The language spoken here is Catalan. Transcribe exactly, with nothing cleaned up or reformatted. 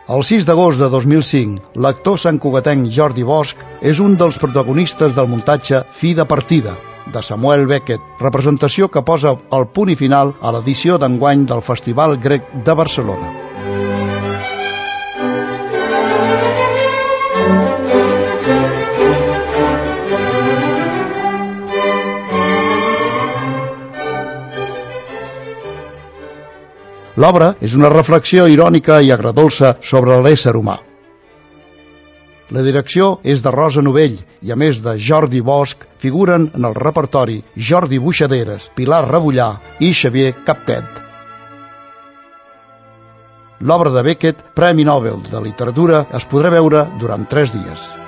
El sis d'agost de dos mil cinc, l'actor santcugatenc Jordi Bosch és un dels protagonistes del muntatge Fi de partida, de Samuel Beckett, representació que posa el punt i final a l'edició d'enguany del Festival Grec de Barcelona. L'obra és una reflexió irònica i agredolça sobre l'ésser humà. La direcció és de Rosa Novell i, a més de Jordi Bosch, figuren en el repertori Jordi Buixaderes, Pilar Rebullà i Xavier Captet. L'obra de Beckett, Premi Nobel de Literatura, es podrà veure durant tres dies.